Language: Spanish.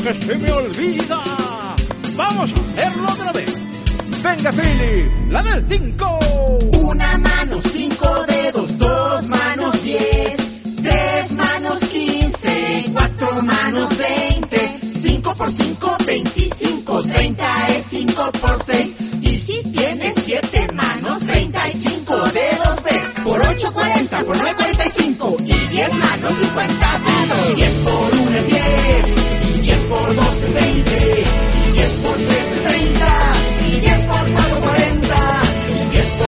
que se me olvida. Vamos a hacerlo otra vez. Venga, Philly, la del 5. Una mano, 5 dedos, 2 manos, 10, 3 manos, 15, 4 manos, 20, 5 por 5, 25, 30 es 5 por 6. Y si tienes 7 manos, 35 dedos ves. Por 8, 40, por 9, 45. Y 10 manos, 50 dedos. 10 por